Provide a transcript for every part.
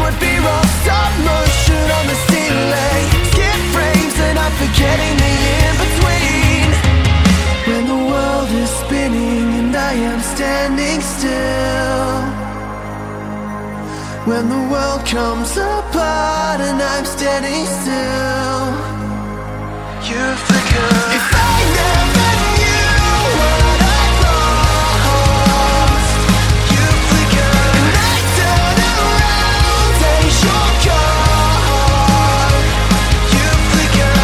would be raw stop motion on the ceiling. Skip frames and I'm forgetting the in-between. When the world is spinning and I am standing still. When the world comes apart and I'm standing still. You flicker. If I never knew what I lost, you flicker. And I turn around as you're gone. You flicker.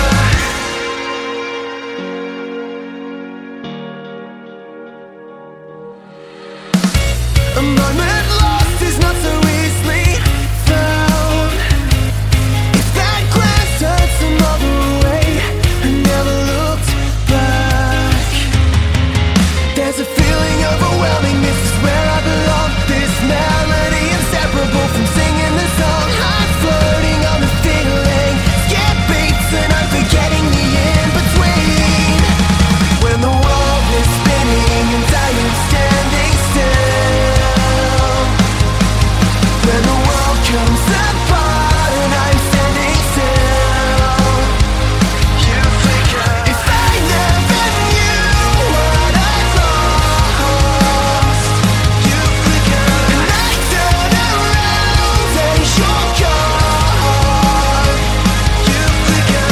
A moment lost is not so easily found. If that glance turns some other way and never looked back, there's a feeling overwhelming. This is where I belong. This melody inseparable from singing the song. I'm floating on the feeling. Skip beats and I'm forgetting the in-between. When the world is spinning and I am standing still. When the world comes apart and I'm standing still. You flicker. If I never knew what I lost, you flicker. And I turn around as you're gone. You flicker.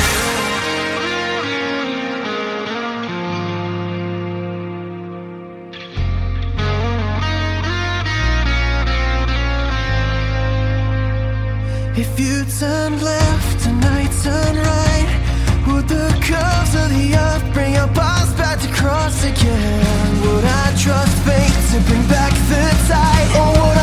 If you turn left and I turn right, would the curves of the earth bring our paths back to cross again? Would I trust fate to bring back the tide? Or would